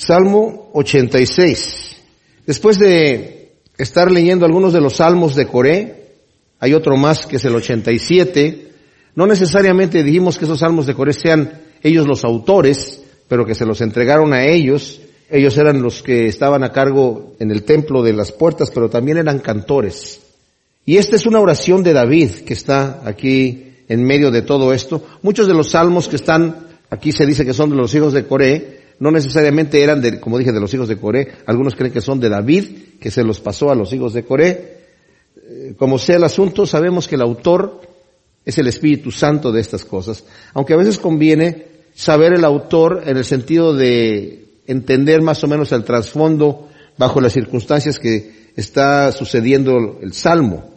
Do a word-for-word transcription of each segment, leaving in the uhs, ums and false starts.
Salmo ochenta y seis. Después de estar leyendo algunos de los salmos de Coré, hay otro más que es el ochenta y siete. No necesariamente dijimos que esos salmos de Coré sean ellos los autores, pero que se los entregaron a ellos. Ellos eran los que estaban a cargo en el templo de las puertas, pero también eran cantores. Y esta es una oración de David que está aquí en medio de todo esto. Muchos de los salmos que están aquí se dice que son de los hijos de Coré, no necesariamente eran de, como dije, de los hijos de Coré. Algunos creen que son de David, que se los pasó a los hijos de Coré. Eh, como sea el asunto, sabemos que el autor es el Espíritu Santo de estas cosas. Aunque a veces conviene saber el autor en el sentido de entender más o menos el trasfondo bajo las circunstancias que está sucediendo el Salmo.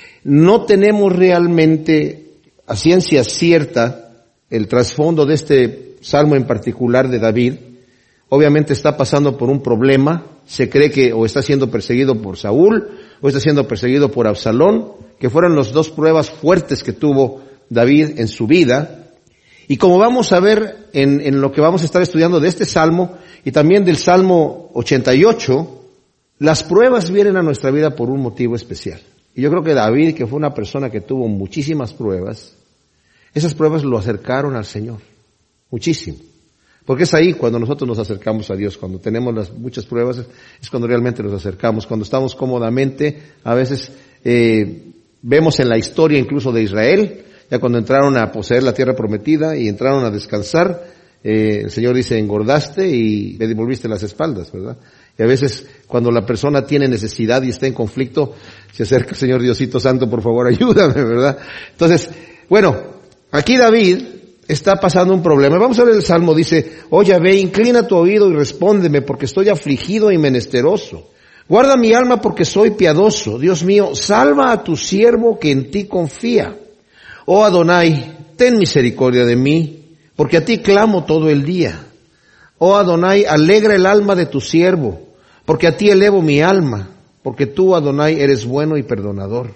No tenemos realmente a ciencia cierta el trasfondo de este Salmo en particular de David. Obviamente está pasando por un problema. Se cree que o está siendo perseguido por Saúl o está siendo perseguido por Absalón, que fueron las dos pruebas fuertes que tuvo David en su vida. Y como vamos a ver en, en lo que vamos a estar estudiando de este Salmo y también del Salmo ochenta y ocho, las pruebas vienen a nuestra vida por un motivo especial. Y yo creo que David, que fue una persona que tuvo muchísimas pruebas, esas pruebas lo acercaron al Señor. Muchísimo. Porque es ahí cuando nosotros nos acercamos a Dios, cuando tenemos las muchas pruebas, es cuando realmente nos acercamos, cuando estamos cómodamente. A veces eh, vemos en la historia incluso de Israel, ya cuando entraron a poseer la tierra prometida y entraron a descansar, eh, el Señor dice, engordaste y le devolviste las espaldas, ¿verdad? Y a veces cuando la persona tiene necesidad y está en conflicto, se acerca, Señor Diosito Santo, por favor ayúdame, ¿verdad? Entonces, bueno, aquí David está pasando un problema. Vamos a ver el Salmo, dice, oh Yahvé, inclina tu oído y respóndeme, porque estoy afligido y menesteroso. Guarda mi alma porque soy piadoso. Dios mío, salva a tu siervo que en ti confía. Oh Adonai, ten misericordia de mí, porque a ti clamo todo el día. Oh Adonai, alegra el alma de tu siervo, porque a ti elevo mi alma, porque tú, Adonai, eres bueno y perdonador,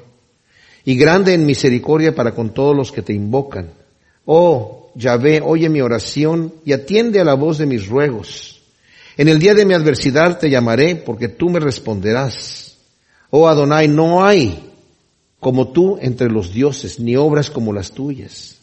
y grande en misericordia para con todos los que te invocan. Oh Yahvé, oye mi oración y atiende a la voz de mis ruegos. En el día de mi adversidad te llamaré, porque tú me responderás. Oh Adonai, no hay como tú entre los dioses, ni obras como las tuyas.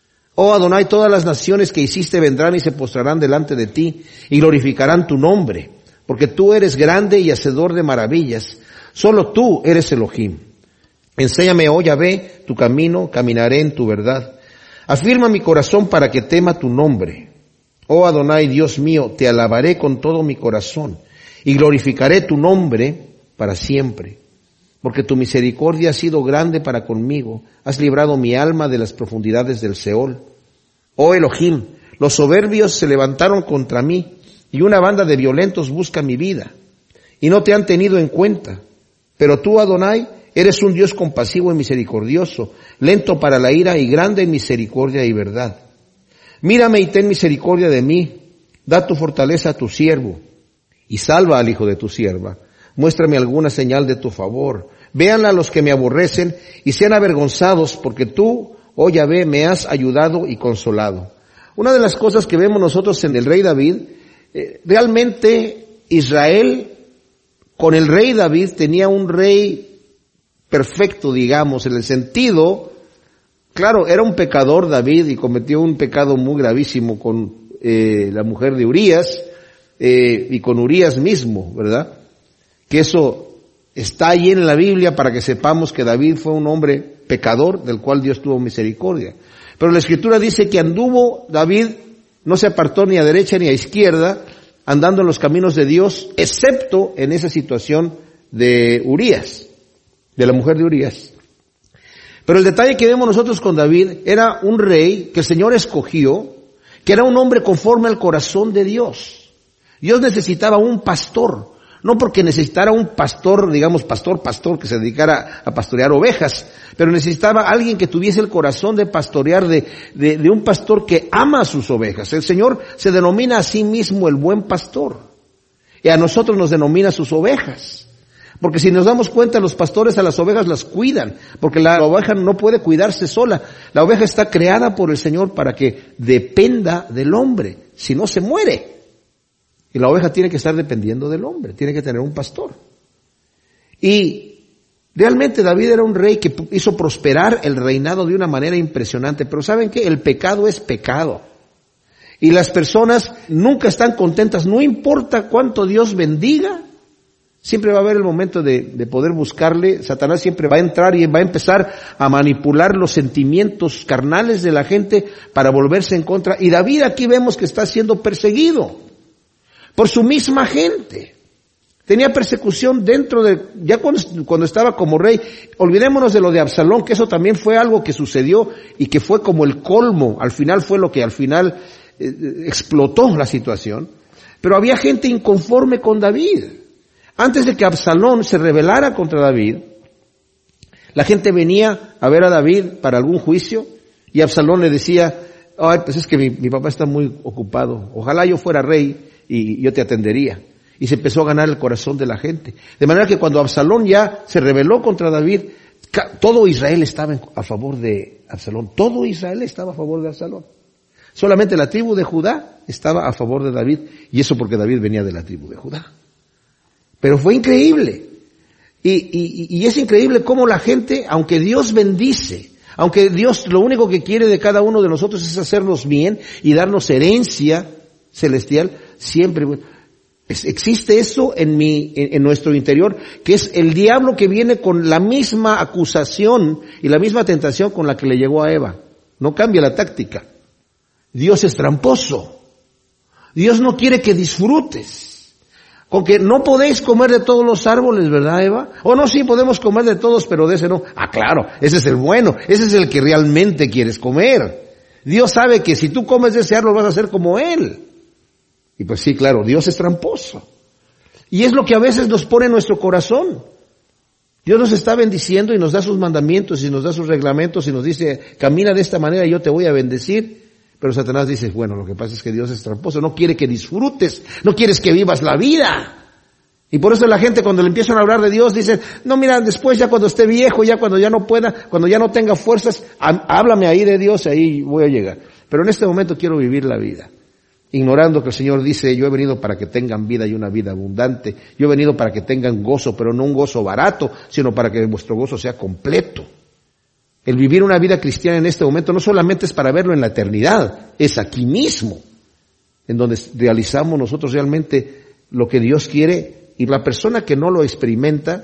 Oh Adonai, todas las naciones que hiciste vendrán y se postrarán delante de ti y glorificarán tu nombre, porque tú eres grande y hacedor de maravillas. Solo tú eres Elohim. Enséñame, oh Yahvé, tu camino, caminaré en tu verdad. Afirma mi corazón para que tema tu nombre. Oh Adonai, Dios mío, te alabaré con todo mi corazón y glorificaré tu nombre para siempre. Porque tu misericordia ha sido grande para conmigo. Has librado mi alma de las profundidades del Seol. Oh Elohim, los soberbios se levantaron contra mí y una banda de violentos busca mi vida. Y no te han tenido en cuenta. Pero tú, Adonai, eres un Dios compasivo y misericordioso, lento para la ira y grande en misericordia y verdad. Mírame y ten misericordia de mí. Da tu fortaleza a tu siervo y salva al hijo de tu sierva. Muéstrame alguna señal de tu favor. Véanla los que me aborrecen y sean avergonzados, porque tú, oh Yahvé, me has ayudado y consolado. Una de las cosas que vemos nosotros en el rey David, eh, realmente Israel con el rey David tenía un rey perfecto, digamos, en el sentido, claro, era un pecador David y cometió un pecado muy gravísimo con eh, la mujer de Urías eh, y con Urías mismo, ¿verdad? Que eso está ahí en la Biblia para que sepamos que David fue un hombre pecador del cual Dios tuvo misericordia. Pero la Escritura dice que anduvo David, no se apartó ni a derecha ni a izquierda, andando en los caminos de Dios, excepto en esa situación de Urías, de la mujer de Urías. Pero el detalle que vemos nosotros con David era un rey que el Señor escogió, que era un hombre conforme al corazón de Dios. Dios necesitaba un pastor. No porque necesitara un pastor, digamos pastor, pastor, que se dedicara a pastorear ovejas, pero necesitaba alguien que tuviese el corazón de pastorear, de, de, de un pastor que ama a sus ovejas. El Señor se denomina a sí mismo el buen pastor, y a nosotros nos denomina sus ovejas. Porque si nos damos cuenta, los pastores a las ovejas las cuidan, porque la oveja no puede cuidarse sola. La oveja está creada por el Señor para que dependa del hombre, si no se muere. Y la oveja tiene que estar dependiendo del hombre, tiene que tener un pastor. Y realmente David era un rey que hizo prosperar el reinado de una manera impresionante. Pero ¿saben qué? El pecado es pecado. Y las personas nunca están contentas, no importa cuánto Dios bendiga. Siempre va a haber el momento de, de poder buscarle. Satanás siempre va a entrar y va a empezar a manipular los sentimientos carnales de la gente para volverse en contra. Y David aquí vemos que está siendo perseguido por su misma gente. Tenía persecución dentro de, ya cuando, cuando estaba como rey. Olvidémonos de lo de Absalón, que eso también fue algo que sucedió y que fue como el colmo. Al final fue lo que al final eh, explotó la situación. Pero había gente inconforme con David. Antes de que Absalón se rebelara contra David, la gente venía a ver a David para algún juicio y Absalón le decía, ay, pues es que mi, mi papá está muy ocupado, ojalá yo fuera rey y yo te atendería. Y se empezó a ganar el corazón de la gente. De manera que cuando Absalón ya se rebeló contra David, todo Israel estaba a favor de Absalón, todo Israel estaba a favor de Absalón. Solamente la tribu de Judá estaba a favor de David, y eso porque David venía de la tribu de Judá. Pero fue increíble. Y, y, y es increíble cómo la gente, aunque Dios bendice, aunque Dios lo único que quiere de cada uno de nosotros es hacernos bien y darnos herencia celestial, siempre existe eso en mi, en, en nuestro interior, que es el diablo que viene con la misma acusación y la misma tentación con la que le llegó a Eva. No cambia la táctica. Dios es tramposo. Dios no quiere que disfrutes. Con que no podéis comer de todos los árboles, ¿verdad, Eva? O no, sí, podemos comer de todos, pero de ese no. Ah, claro, ese es el bueno, ese es el que realmente quieres comer. Dios sabe que si tú comes de ese árbol vas a ser como Él. Y pues sí, claro, Dios es tramposo. Y es lo que a veces nos pone en nuestro corazón. Dios nos está bendiciendo y nos da sus mandamientos y nos da sus reglamentos y nos dice, camina de esta manera y yo te voy a bendecir. Pero Satanás dice, bueno, lo que pasa es que Dios es tramposo, no quiere que disfrutes, no quieres que vivas la vida. Y por eso la gente cuando le empiezan a hablar de Dios dice, no, mira, después ya cuando esté viejo, ya cuando ya no pueda, cuando ya no tenga fuerzas, háblame ahí de Dios, ahí voy a llegar. Pero en este momento quiero vivir la vida, ignorando que el Señor dice, yo he venido para que tengan vida y una vida abundante. Yo he venido para que tengan gozo, pero no un gozo barato, sino para que vuestro gozo sea completo. El vivir una vida cristiana en este momento no solamente es para verlo en la eternidad, es aquí mismo, en donde realizamos nosotros realmente lo que Dios quiere, y la persona que no lo experimenta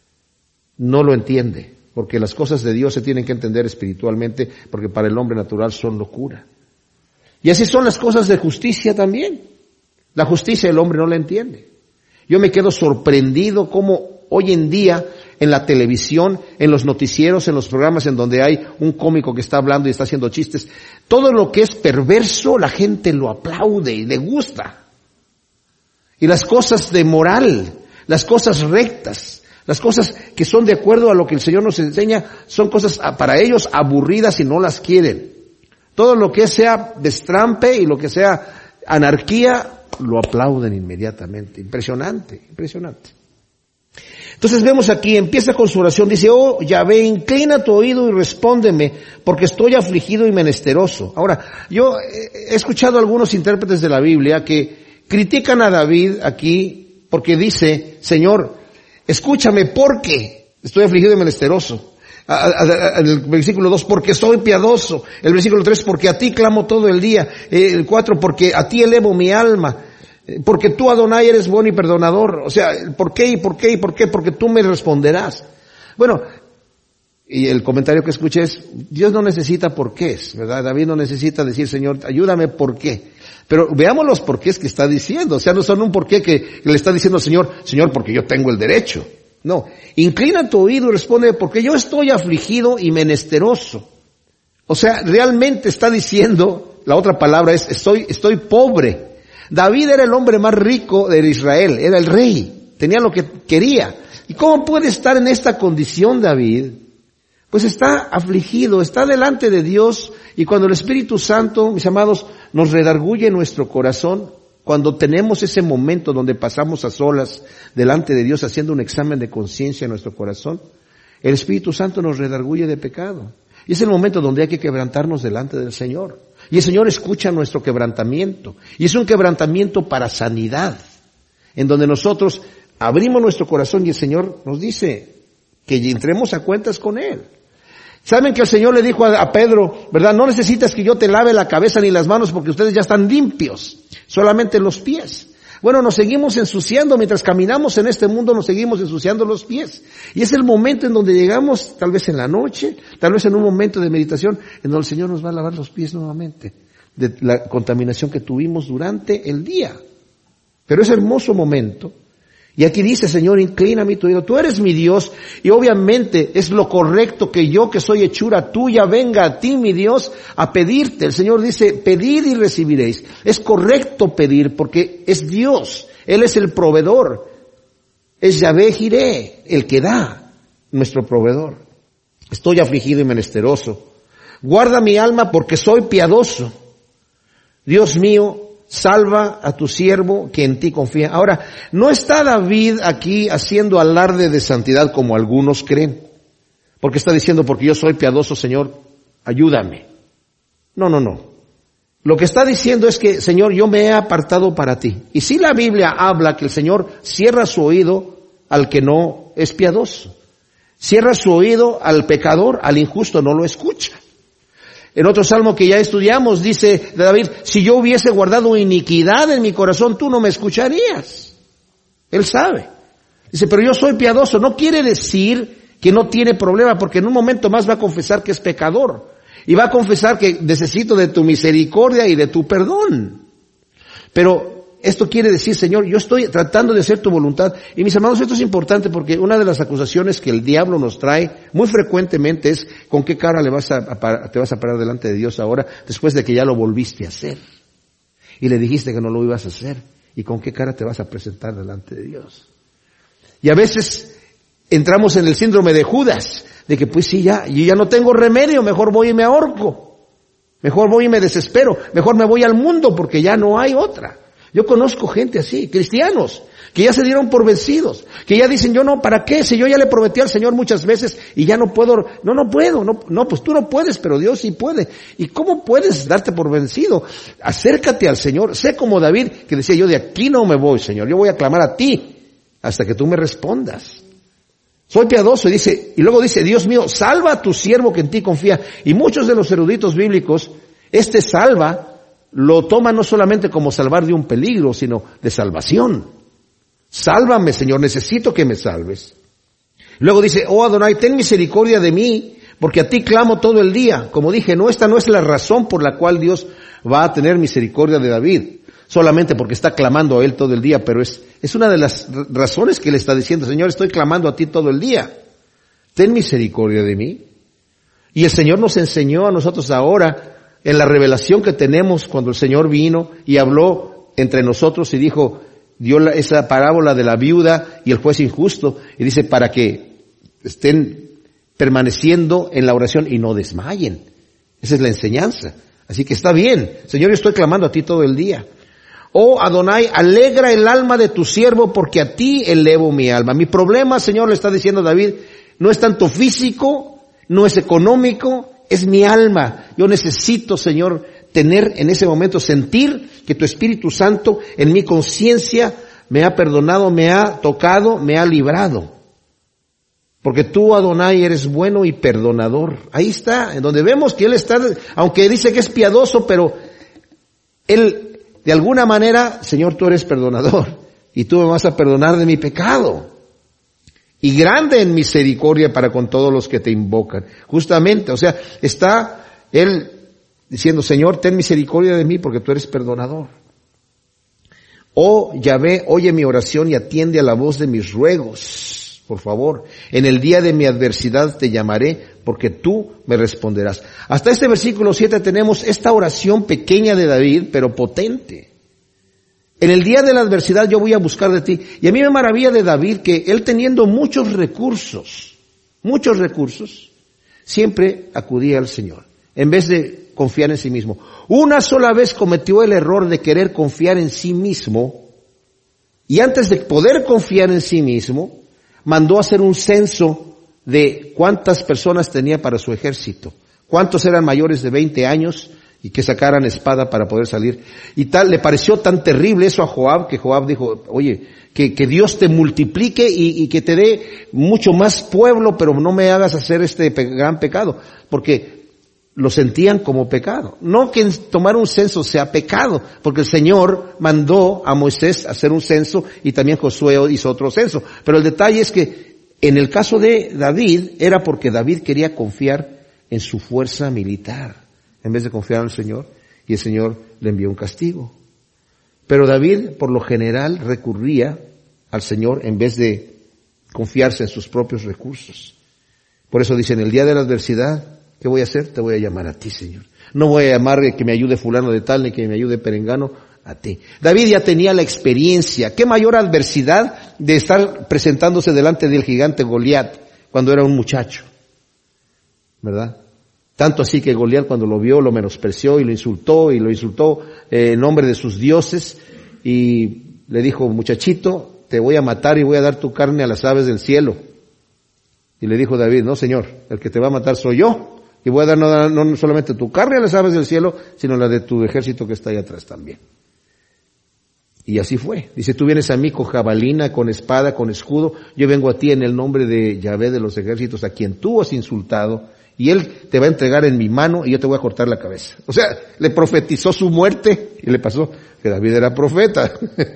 no lo entiende, porque las cosas de Dios se tienen que entender espiritualmente, porque para el hombre natural son locura. Y así son las cosas de justicia también. La justicia el hombre no la entiende. Yo me quedo sorprendido cómo hoy en día en la televisión, en los noticieros, en los programas en donde hay un cómico que está hablando y está haciendo chistes, todo lo que es perverso la gente lo aplaude y le gusta. Y las cosas de moral, las cosas rectas, las cosas que son de acuerdo a lo que el Señor nos enseña, son cosas para ellos aburridas y no las quieren. Todo lo que sea destrampe y lo que sea anarquía, lo aplauden inmediatamente. Impresionante, impresionante. Entonces vemos aquí, empieza con su oración, dice, oh Yahvé, inclina tu oído y respóndeme, porque estoy afligido y menesteroso. Ahora, yo he escuchado a algunos intérpretes de la Biblia que critican a David aquí, porque dice, Señor, escúchame, porque estoy afligido y menesteroso. En el versículo dos, porque soy piadoso. El versículo tres, porque a ti clamo todo el día. El cuatro, porque a ti elevo mi alma. Porque tú, Adonai, eres bueno y perdonador. O sea, ¿por qué y por qué y por qué? Porque tú me responderás. Bueno, y el comentario que escuché es, Dios no necesita porqués, ¿verdad? David no necesita decir, Señor, ayúdame, ¿por qué? Pero veamos los porqués que está diciendo. O sea, no son un porqué que le está diciendo al Señor, Señor, porque yo tengo el derecho. No, inclina tu oído y responde, porque yo estoy afligido y menesteroso. O sea, realmente está diciendo, la otra palabra es, estoy, estoy pobre. David era el hombre más rico de Israel, era el rey, tenía lo que quería. ¿Y cómo puede estar en esta condición David? Pues está afligido, está delante de Dios, y cuando el Espíritu Santo, mis amados, nos redarguye nuestro corazón, cuando tenemos ese momento donde pasamos a solas delante de Dios haciendo un examen de conciencia en nuestro corazón, el Espíritu Santo nos redarguye de pecado. Y es el momento donde hay que quebrantarnos delante del Señor. Y el Señor escucha nuestro quebrantamiento. Y es un quebrantamiento para sanidad, en donde nosotros abrimos nuestro corazón y el Señor nos dice que entremos a cuentas con Él. ¿Saben que el Señor le dijo a, a Pedro, verdad, no necesitas que yo te lave la cabeza ni las manos porque ustedes ya están limpios, solamente los pies? Bueno, nos seguimos ensuciando, mientras caminamos en este mundo nos seguimos ensuciando los pies. Y es el momento en donde llegamos, tal vez en la noche, tal vez en un momento de meditación, en donde el Señor nos va a lavar los pies nuevamente, de la contaminación que tuvimos durante el día. Pero es hermoso momento. Y aquí dice, Señor, inclina mi oído, tú eres mi Dios, y obviamente es lo correcto que yo, que soy hechura tuya, venga a ti, mi Dios, a pedirte. El Señor dice, pedid y recibiréis. Es correcto pedir porque es Dios, Él es el proveedor. Es Yahvé Jireh, el que da, nuestro proveedor. Estoy afligido y menesteroso. Guarda mi alma porque soy piadoso. Dios mío, salva a tu siervo que en ti confía. Ahora, no está David aquí haciendo alarde de santidad como algunos creen. Porque está diciendo, porque yo soy piadoso, Señor, ayúdame. No, no, no. Lo que está diciendo es que, Señor, yo me he apartado para ti. Y si la Biblia habla que el Señor cierra su oído al que no es piadoso. Cierra su oído al pecador, al injusto, no lo escucha. En otro salmo que ya estudiamos dice de David, si yo hubiese guardado iniquidad en mi corazón, tú no me escucharías. Él sabe. Dice, pero yo soy piadoso. No quiere decir que no tiene problema, porque en un momento más va a confesar que es pecador. Y va a confesar que necesito de tu misericordia y de tu perdón. Pero esto quiere decir, Señor, yo estoy tratando de hacer tu voluntad. Y mis hermanos, esto es importante porque una de las acusaciones que el diablo nos trae muy frecuentemente es ¿con qué cara le vas a, a, te vas a parar delante de Dios ahora después de que ya lo volviste a hacer? Y le dijiste que no lo ibas a hacer. ¿Y con qué cara te vas a presentar delante de Dios? Y a veces entramos en el síndrome de Judas, de que pues sí, ya, yo ya no tengo remedio, mejor voy y me ahorco. Mejor voy y me desespero. Mejor me voy al mundo porque ya no hay otra. Yo conozco gente así, cristianos, que ya se dieron por vencidos, que ya dicen, yo no, ¿para qué? Si yo ya le prometí al Señor muchas veces y ya no puedo, no, no puedo, no, no, pues tú no puedes, pero Dios sí puede. ¿Y cómo puedes darte por vencido? Acércate al Señor, sé como David, que decía, yo de aquí no me voy, Señor, yo voy a clamar a ti hasta que tú me respondas. Soy piadoso, y dice, y luego dice, Dios mío, salva a tu siervo que en ti confía. Y muchos de los eruditos bíblicos, este salva, lo toma no solamente como salvar de un peligro, sino de salvación. Sálvame, Señor, necesito que me salves. Luego dice, oh Adonai, ten misericordia de mí, porque a ti clamo todo el día. Como dije, no, esta no es la razón por la cual Dios va a tener misericordia de David, solamente porque está clamando a él todo el día, pero es, es una de las razones que él está diciendo, Señor, estoy clamando a ti todo el día. Ten misericordia de mí. Y el Señor nos enseñó a nosotros ahora, en la revelación que tenemos cuando el Señor vino y habló entre nosotros y dijo, dio la, esa parábola de la viuda y el juez injusto, y dice, para que estén permaneciendo en la oración y no desmayen. Esa es la enseñanza. Así que está bien. Señor, yo estoy clamando a ti todo el día. Oh Adonai, alegra el alma de tu siervo porque a ti elevo mi alma. Mi problema, Señor, le está diciendo David, no es tanto físico, no es económico, es mi alma. Yo necesito, Señor, tener en ese momento, sentir que tu Espíritu Santo en mi conciencia me ha perdonado, me ha tocado, me ha librado. Porque tú, Adonai, eres bueno y perdonador. Ahí está, en donde vemos que Él está, aunque dice que es piadoso, pero Él, de alguna manera, Señor, tú eres perdonador. Y tú me vas a perdonar de mi pecado. Y grande en misericordia para con todos los que te invocan. Justamente, o sea, está Él diciendo, Señor, ten misericordia de mí porque tú eres perdonador. Oh Yahvé, oye mi oración y atiende a la voz de mis ruegos, por favor. En el día de mi adversidad te llamaré porque tú me responderás. Hasta este versículo siete tenemos esta oración pequeña de David, pero potente. En el día de la adversidad yo voy a buscar de ti. Y a mí me maravilla de David que él teniendo muchos recursos, muchos recursos, siempre acudía al Señor, en vez de confiar en sí mismo. Una sola vez cometió el error de querer confiar en sí mismo, y antes de poder confiar en sí mismo, mandó a hacer un censo de cuántas personas tenía para su ejército, cuántos eran mayores de veinte años y que sacaran espada para poder salir. Y tal, le pareció tan terrible eso a Joab, que Joab dijo, oye, que, que Dios te multiplique y, y que te dé mucho más pueblo, pero no me hagas hacer este pe- gran pecado, porque lo sentían como pecado. No que tomar un censo sea pecado, porque el Señor mandó a Moisés hacer un censo y también Josué hizo otro censo. Pero el detalle es que en el caso de David era porque David quería confiar en su fuerza militar, en vez de confiar en el Señor, y el Señor le envió un castigo. Pero David, por lo general, recurría al Señor en vez de confiarse en sus propios recursos. Por eso dice, en el día de la adversidad, ¿qué voy a hacer? Te voy a llamar a ti, Señor. No voy a llamar que me ayude fulano de tal, ni que me ayude perengano, a ti. David ya tenía la experiencia. ¿Qué mayor adversidad de estar presentándose delante del gigante Goliat cuando era un muchacho? ¿Verdad? Tanto así que Goliat cuando lo vio lo menospreció y lo insultó y lo insultó eh, en nombre de sus dioses y le dijo, muchachito, te voy a matar y voy a dar tu carne a las aves del cielo. Y le dijo David, no señor, el que te va a matar soy yo. Y voy a dar no, no solamente tu carne a las aves del cielo, sino la de tu ejército que está ahí atrás también. Y así fue. Dice, tú vienes a mí con jabalina, con espada, con escudo. Yo vengo a ti en el nombre de Yahvé de los ejércitos, a quien tú has insultado. Y él te va a entregar en mi mano y yo te voy a cortar la cabeza. O sea, le profetizó su muerte y le pasó que David era profeta.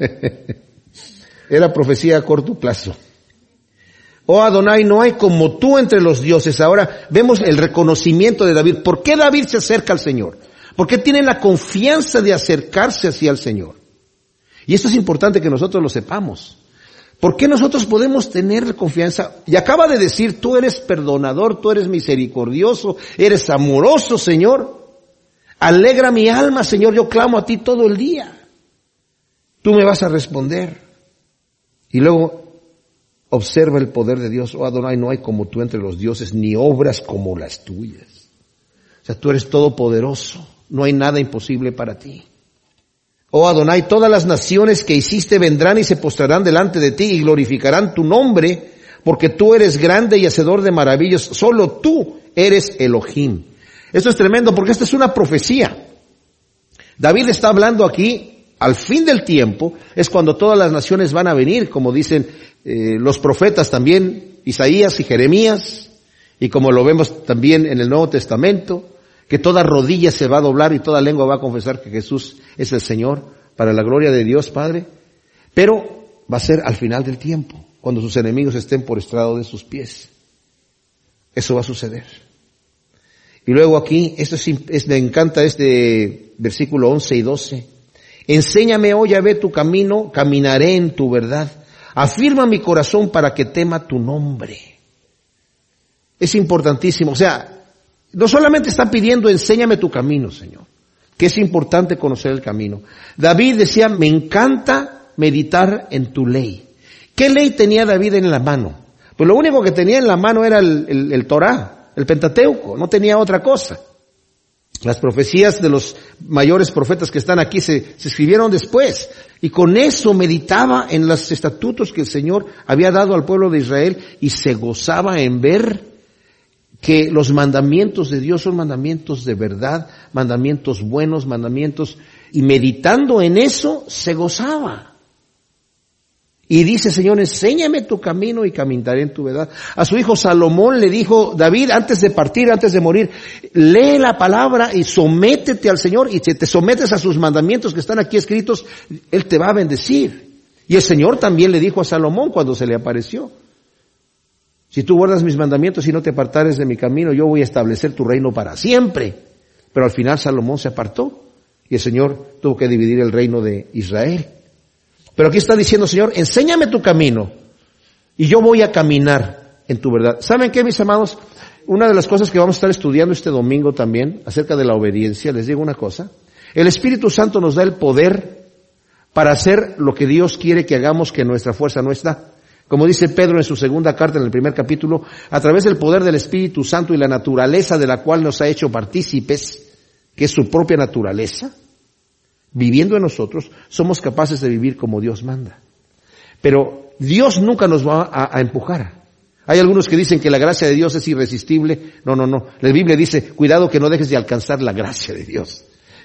Era profecía a corto plazo. Oh Adonai, no hay como tú entre los dioses. Ahora vemos el reconocimiento de David. ¿Por qué David se acerca al Señor? ¿Por qué tiene la confianza de acercarse hacia el Señor? Y esto es importante que nosotros lo sepamos. ¿Por qué nosotros podemos tener confianza? Y acaba de decir, tú eres perdonador, tú eres misericordioso, eres amoroso, Señor. Alegra mi alma, Señor, yo clamo a ti todo el día. Tú me vas a responder. Y luego observa el poder de Dios. Oh Adonai, no hay como tú entre los dioses, ni obras como las tuyas. O sea, tú eres todopoderoso. No hay nada imposible para ti. Oh Adonai, todas las naciones que hiciste vendrán y se postrarán delante de ti y glorificarán tu nombre, porque tú eres grande y hacedor de maravillas. Solo tú eres Elohim. Esto es tremendo porque esta es una profecía. David está hablando aquí, al fin del tiempo, es cuando todas las naciones van a venir, como dicen eh, los profetas también, Isaías y Jeremías, y como lo vemos también en el Nuevo Testamento, que toda rodilla se va a doblar y toda lengua va a confesar que Jesús es el Señor, para la gloria de Dios Padre. Pero va a ser al final del tiempo, cuando sus enemigos estén por estrado de sus pies. Eso va a suceder. Y luego aquí, esto es, es, me encanta este versículo once y doce. Enséñame, oh Yahvé, tu camino, caminaré en tu verdad. Afirma mi corazón para que tema tu nombre. Es importantísimo. O sea, no solamente está pidiendo, enséñame tu camino, Señor, que es importante conocer el camino. David decía, me encanta meditar en tu ley. ¿Qué ley tenía David en la mano? Pues lo único que tenía en la mano era el, el, el Torá, el Pentateuco, no tenía otra cosa. Las profecías de los mayores profetas que están aquí se, se escribieron después. Y con eso meditaba en los estatutos que el Señor había dado al pueblo de Israel y se gozaba en ver que los mandamientos de Dios son mandamientos de verdad, mandamientos buenos, mandamientos, y meditando en eso se gozaba. Y dice, Señor, enséñame tu camino y caminaré en tu verdad. A su hijo Salomón le dijo David, antes de partir, antes de morir, lee la palabra y sométete al Señor, y si te sometes a sus mandamientos que están aquí escritos, Él te va a bendecir. Y el Señor también le dijo a Salomón cuando se le apareció, si tú guardas mis mandamientos y no te apartares de mi camino, yo voy a establecer tu reino para siempre. Pero al final Salomón se apartó y el Señor tuvo que dividir el reino de Israel. Pero aquí está diciendo, Señor, enséñame tu camino y yo voy a caminar en tu verdad. ¿Saben qué, mis amados? Una de las cosas que vamos a estar estudiando este domingo también, acerca de la obediencia, les digo una cosa. El Espíritu Santo nos da el poder para hacer lo que Dios quiere que hagamos, que nuestra fuerza no está. Como dice Pedro en su segunda carta, en el primer capítulo, a través del poder del Espíritu Santo y la naturaleza de la cual nos ha hecho partícipes, que es su propia naturaleza, viviendo en nosotros, somos capaces de vivir como Dios manda. Pero Dios nunca nos va a, a empujar. Hay algunos que dicen que la gracia de Dios es irresistible. No, no, no. La Biblia dice, cuidado que no dejes de alcanzar la gracia de Dios.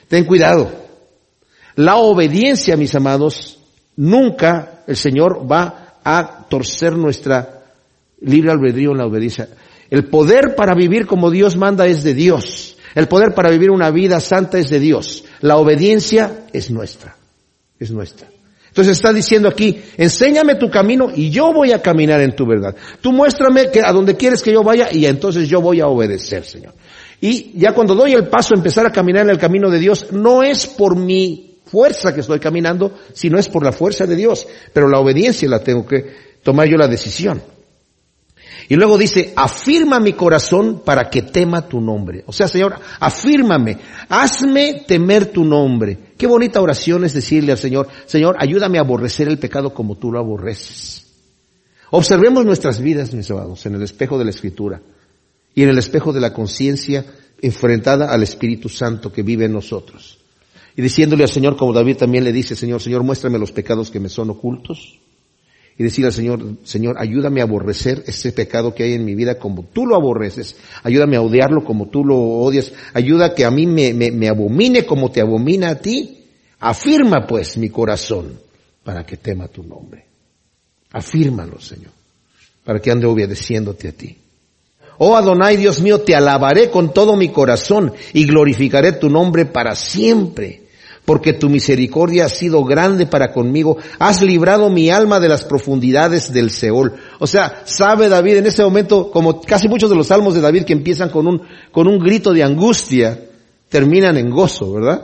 Ten cuidado. La obediencia, mis amados, nunca el Señor va a torcer nuestra libre albedrío en la obediencia. El poder para vivir como Dios manda es de Dios. El poder para vivir una vida santa es de Dios. La obediencia es nuestra. Es nuestra. Entonces está diciendo aquí, enséñame tu camino y yo voy a caminar en tu verdad. Tú muéstrame que a donde quieres que yo vaya y entonces yo voy a obedecer, Señor. Y ya cuando doy el paso a empezar a caminar en el camino de Dios, no es por mi fuerza que estoy caminando, sino es por la fuerza de Dios. Pero la obediencia la tengo que tomar yo la decisión. Y luego dice, afirma mi corazón para que tema tu nombre. O sea, Señor, afírmame, hazme temer tu nombre. Qué bonita oración es decirle al Señor, Señor, ayúdame a aborrecer el pecado como tú lo aborreces. Observemos nuestras vidas, mis amados, en el espejo de la Escritura y en el espejo de la conciencia enfrentada al Espíritu Santo que vive en nosotros. Y diciéndole al Señor, como David también le dice, Señor, Señor, muéstrame los pecados que me son ocultos. Y decirle al Señor, Señor, ayúdame a aborrecer ese pecado que hay en mi vida como tú lo aborreces. Ayúdame a odiarlo como tú lo odias. Ayuda que a mí me, me, me abomine como te abomina a ti. Afirma pues mi corazón para que tema tu nombre. Afírmalo, Señor, para que ande obedeciéndote a ti. Oh Adonai, Dios mío, te alabaré con todo mi corazón y glorificaré tu nombre para siempre. Porque tu misericordia ha sido grande para conmigo. Has librado mi alma de las profundidades del Seol. O sea, sabe David en ese momento, como casi muchos de los salmos de David que empiezan con un, con un grito de angustia, terminan en gozo, ¿verdad?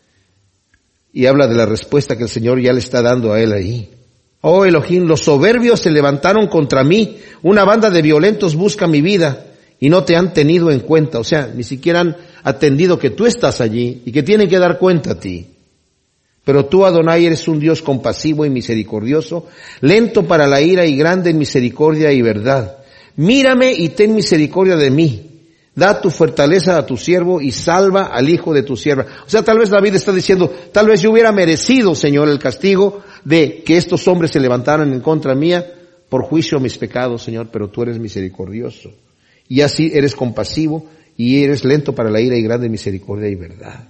Y habla de la respuesta que el Señor ya le está dando a él ahí. Oh Elohim, los soberbios se levantaron contra mí. Una banda de violentos busca mi vida y no te han tenido en cuenta. O sea, ni siquiera han atendido que tú estás allí y que tienen que dar cuenta a ti. Pero tú, Adonai, eres un Dios compasivo y misericordioso, lento para la ira y grande en misericordia y verdad. Mírame y ten misericordia de mí. Da tu fortaleza a tu siervo y salva al hijo de tu sierva. O sea, tal vez David está diciendo, tal vez yo hubiera merecido, Señor, el castigo de que estos hombres se levantaran en contra mía por juicio a mis pecados, Señor, pero tú eres misericordioso. Y así eres compasivo y eres lento para la ira y grande misericordia y verdad.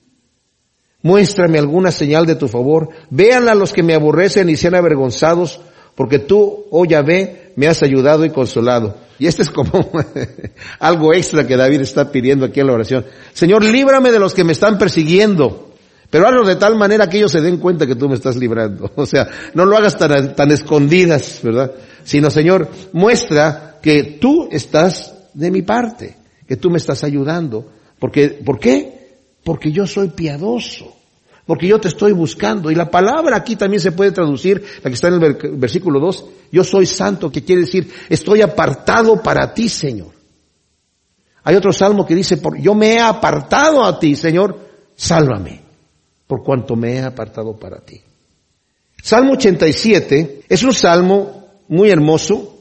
Muéstrame alguna señal de tu favor. Véanla los que me aborrecen y sean avergonzados, porque tú, oh Yahvé, me has ayudado y consolado. Y este es como algo extra que David está pidiendo aquí en la oración. Señor, líbrame de los que me están persiguiendo, pero hazlo de tal manera que ellos se den cuenta que tú me estás librando. O sea, no lo hagas tan, tan escondidas, ¿verdad? Sino, Señor, muestra que tú estás de mi parte, que tú me estás ayudando. Porque, ¿por qué? Porque yo soy piadoso, porque yo te estoy buscando. Y la palabra aquí también se puede traducir, la que está en el versículo dos, yo soy santo, que quiere decir, estoy apartado para ti, Señor. Hay otro salmo que dice, yo me he apartado a ti, Señor, sálvame, por cuanto me he apartado para ti. Salmo ochenta y siete es un salmo muy hermoso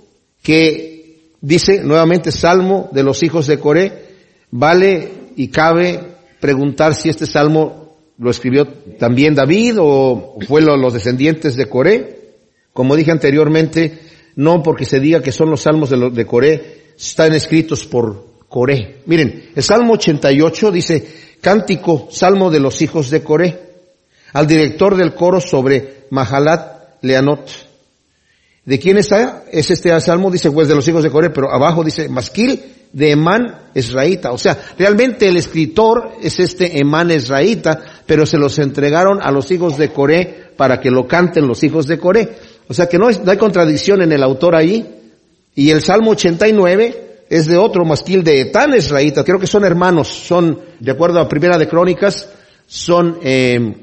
que dice, nuevamente, salmo de los hijos de Coré. Vale y cabe preguntar si este salmo lo escribió también David o fue lo, los descendientes de Coré. Como dije anteriormente, no porque se diga que son los salmos de, los, de Coré, están escritos por Coré. Miren, el Salmo ochenta y ocho dice, cántico, salmo de los hijos de Coré, al director del coro sobre Mahalat Leanot. ¿De quién está? Es este salmo, dice, pues de los hijos de Coré, pero abajo dice, Masquil de Emán Esraíta. O sea, realmente el escritor es este Emán Esraíta, pero se los entregaron a los hijos de Coré para que lo canten los hijos de Coré. O sea que no, es, no hay contradicción en el autor ahí. Y el Salmo ochenta y nueve es de otro Masquil de Etán Esraíta. Creo que son hermanos, son, de acuerdo a Primera de Crónicas, son eh,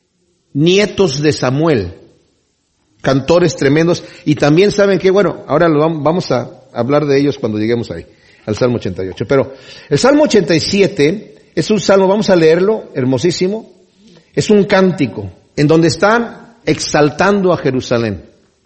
nietos de Samuel. Cantores tremendos. Y también saben que, bueno, ahora lo vamos a hablar de ellos cuando lleguemos ahí, al Salmo ochenta y ocho. Pero el Salmo ochenta y siete es un salmo, vamos a leerlo, hermosísimo. Es un cántico en donde están exaltando a Jerusalén.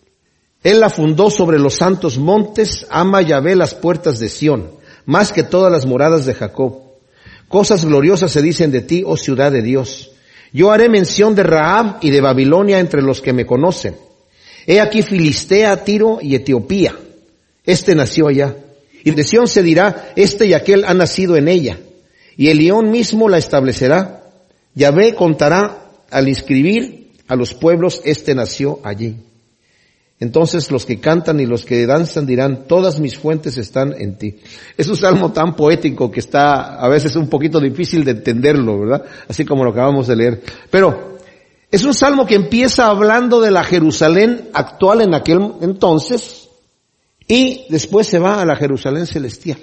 Él la fundó sobre los santos montes, ama Yahvé las puertas de Sión, más que todas las moradas de Jacob. Cosas gloriosas se dicen de ti, oh ciudad de Dios. Yo haré mención de Rahab y de Babilonia entre los que me conocen. He aquí Filistea, Tiro y Etiopía. Este nació allá. Y de Sión se dirá, este y aquel han nacido en ella. Y el león mismo la establecerá. Yahvé contará al inscribir a los pueblos, este nació allí. Entonces los que cantan y los que danzan dirán, todas mis fuentes están en ti. Es un salmo tan poético que está a veces un poquito difícil de entenderlo, ¿verdad? Así como lo acabamos de leer. Pero es un salmo que empieza hablando de la Jerusalén actual en aquel entonces y después se va a la Jerusalén celestial.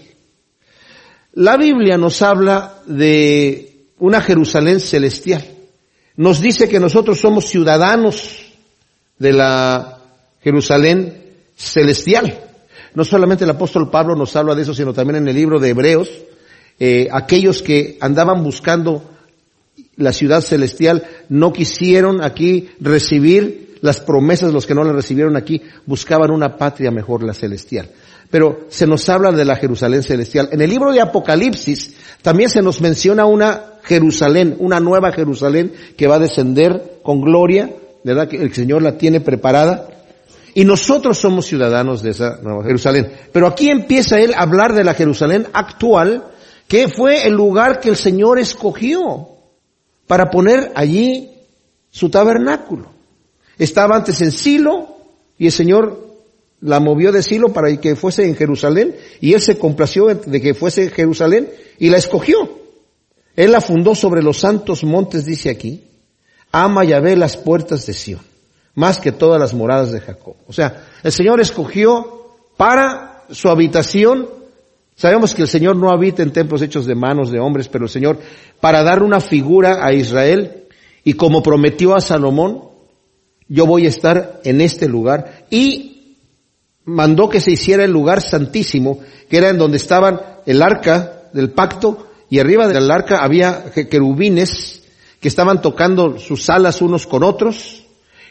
La Biblia nos habla de una Jerusalén celestial. Nos dice que nosotros somos ciudadanos de la Jerusalén celestial. No solamente el apóstol Pablo nos habla de eso, sino también en el libro de Hebreos, eh, aquellos que andaban buscando la ciudad celestial no quisieron aquí recibir las promesas, los que no las recibieron aquí buscaban una patria mejor, la celestial. Pero se nos habla de la Jerusalén celestial. En el libro de Apocalipsis también se nos menciona una Jerusalén, una nueva Jerusalén que va a descender con gloria, ¿verdad? Que el Señor la tiene preparada. Y nosotros somos ciudadanos de esa nueva Jerusalén. Pero aquí empieza él a hablar de la Jerusalén actual, que fue el lugar que el Señor escogió para poner allí su tabernáculo. Estaba antes en Silo y el Señor la movió de Silo para que fuese en Jerusalén y él se complació de que fuese en Jerusalén y la escogió. Él la fundó sobre los santos montes, dice aquí. Ama Yahvé las puertas de Sión, más que todas las moradas de Jacob. O sea, el Señor escogió para su habitación. Sabemos que el Señor no habita en templos hechos de manos de hombres, pero el Señor, para dar una figura a Israel, y como prometió a Salomón, yo voy a estar en este lugar, y mandó que se hiciera el lugar santísimo, que era en donde estaban el arca del pacto, y arriba del arca había querubines que estaban tocando sus alas unos con otros,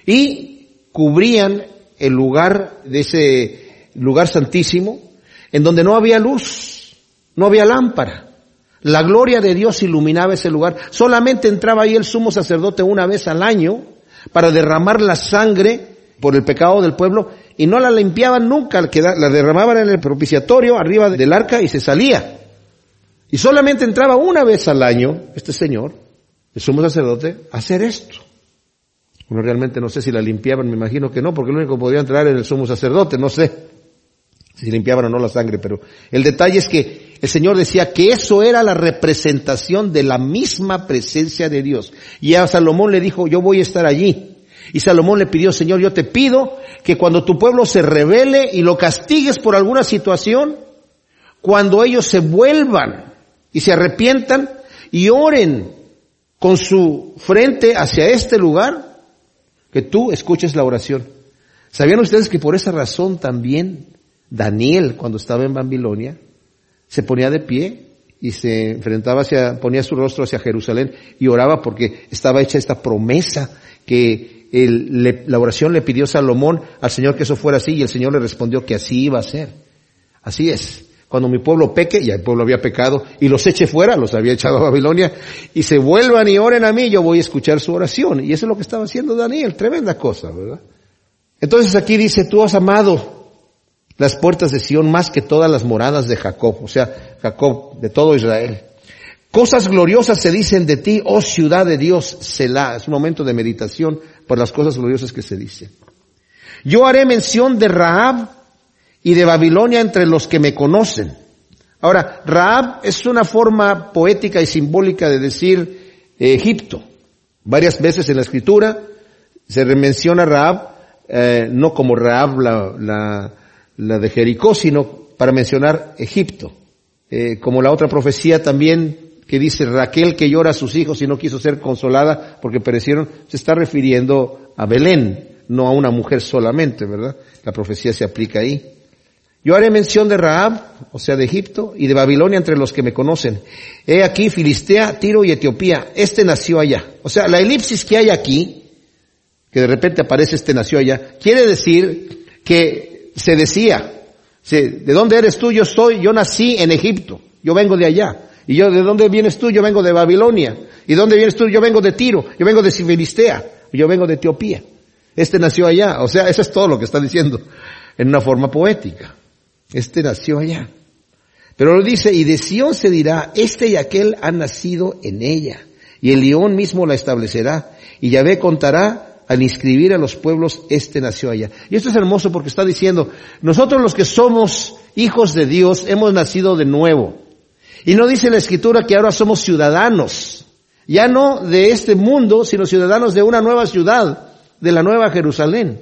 y cubrían el lugar de ese lugar santísimo, en donde no había luz, no había lámpara. La gloria de Dios iluminaba ese lugar. Solamente entraba ahí el sumo sacerdote una vez al año para derramar la sangre por el pecado del pueblo y no la limpiaban nunca, la derramaban en el propiciatorio arriba del arca y se salía. Y solamente entraba una vez al año este señor, el sumo sacerdote, a hacer esto. Bueno, realmente no sé si la limpiaban, me imagino que no, porque el único que podía entrar era el sumo sacerdote, no sé si limpiaban o no la sangre, pero el detalle es que el Señor decía que eso era la representación de la misma presencia de Dios. Y a Salomón le dijo, yo voy a estar allí. Y Salomón le pidió, Señor, yo te pido que cuando tu pueblo se rebele y lo castigues por alguna situación, cuando ellos se vuelvan y se arrepientan y oren con su frente hacia este lugar, que tú escuches la oración. ¿Sabían ustedes que por esa razón también Daniel, cuando estaba en Babilonia, se ponía de pie y se enfrentaba hacia, ponía su rostro hacia Jerusalén y oraba porque estaba hecha esta promesa que el, le, la oración le pidió Salomón al Señor que eso fuera así y el Señor le respondió que así iba a ser. Así es. Cuando mi pueblo peque, ya el pueblo había pecado, y los eche fuera, los había echado a Babilonia, y se vuelvan y oren a mí, yo voy a escuchar su oración. Y eso es lo que estaba haciendo Daniel, tremenda cosa, ¿verdad? Entonces aquí dice, tú has amado las puertas de Sión más que todas las moradas de Jacob, o sea, Jacob, de todo Israel. Cosas gloriosas se dicen de ti, oh ciudad de Dios, Selah. Es un momento de meditación por las cosas gloriosas que se dicen. Yo haré mención de Rahab y de Babilonia entre los que me conocen. Ahora, Rahab es una forma poética y simbólica de decir eh, Egipto. Varias veces en la Escritura se menciona Rahab, eh, no como Rahab la, la, la de Jericó, sino para mencionar Egipto. Eh, como la otra profecía también que dice Raquel que llora a sus hijos y no quiso ser consolada porque perecieron, se está refiriendo a Belén, no a una mujer solamente, ¿verdad? La profecía se aplica ahí. Yo haré mención de Rahab, o sea de Egipto, y de Babilonia entre los que me conocen. He aquí Filistea, Tiro y Etiopía. Este nació allá. O sea, la elipsis que hay aquí, que de repente aparece este nació allá, quiere decir que se decía, ¿de dónde eres tú? Yo soy, yo nací en Egipto, yo vengo de allá. Y yo, ¿de dónde vienes tú? Yo vengo de Babilonia. ¿Y dónde vienes tú? Yo vengo de Tiro, yo vengo de Filistea, yo vengo de Etiopía. Este nació allá. O sea, eso es todo lo que está diciendo en una forma poética. Este nació allá. Pero lo dice, y de Sión se dirá, este y aquel han nacido en ella. y el león mismo la establecerá, y Yahvé contará al inscribir a los pueblos, este nació allá. Y esto es hermoso porque está diciendo, nosotros los que somos hijos de Dios, hemos nacido de nuevo. Y no dice la Escritura que ahora somos ciudadanos, ya no de este mundo, sino ciudadanos de una nueva ciudad, de la nueva Jerusalén.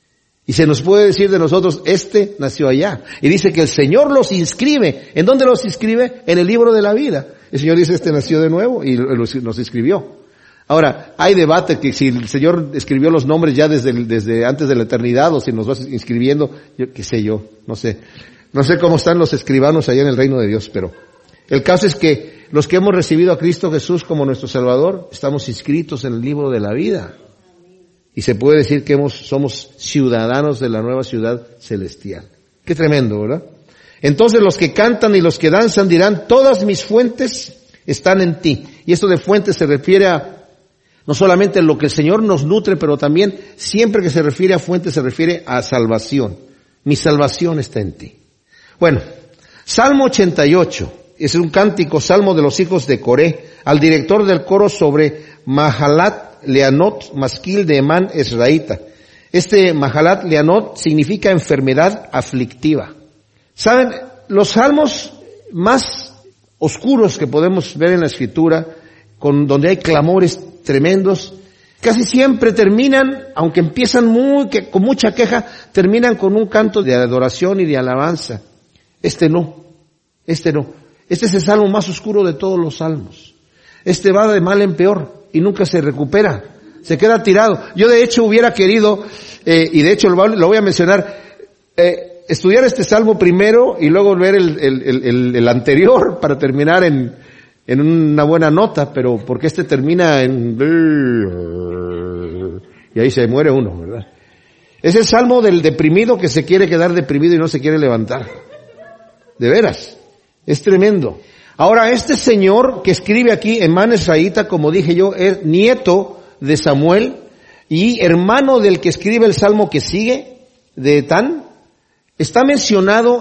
Y se nos puede decir de nosotros, este nació allá. Y dice que el Señor los inscribe. ¿En dónde los inscribe? En el libro de la vida. El Señor dice, este nació de nuevo y nos inscribió. Ahora, hay debate que si el Señor escribió los nombres ya desde, desde antes de la eternidad o si nos va inscribiendo, yo qué sé yo, no sé. No sé cómo están los escribanos allá en el reino de Dios, pero el caso es que los que hemos recibido a Cristo Jesús como nuestro Salvador, estamos inscritos en el libro de la vida. Y se puede decir que hemos, somos ciudadanos de la nueva ciudad celestial. Qué tremendo, ¿verdad? Entonces los que cantan y los que danzan dirán, todas mis fuentes están en ti. Y esto de fuentes se refiere a no solamente lo que el Señor nos nutre, pero también siempre que se refiere a fuentes se refiere a salvación. Mi salvación está en ti. Bueno, Salmo ochenta y ocho. Es un cántico, salmo de los hijos de Coré, al director del coro sobre Mahalat Leanot, masquil de Emán Esraíta. Este Mahalat Leanot significa enfermedad aflictiva. ¿Saben? Los salmos más oscuros que podemos ver en la Escritura, con donde hay clamores tremendos, casi siempre terminan, aunque empiezan muy, que, con mucha queja, terminan con un canto de adoración y de alabanza. Este no, este no. Este es el salmo más oscuro de todos los salmos. Este va de mal en peor y nunca se recupera, se queda tirado. Yo de hecho hubiera querido, eh, y de hecho lo, lo voy a mencionar, eh, estudiar este salmo primero y luego ver el, el, el, el anterior para terminar en, en una buena nota, pero porque este termina en... y ahí se muere uno, ¿verdad? Es el salmo del deprimido que se quiere quedar deprimido y no se quiere levantar. De veras, es tremendo. Ahora, este señor que escribe aquí, Emán Esraíta, como dije yo, es nieto de Samuel y hermano del que escribe el salmo que sigue, de Etán. Está mencionado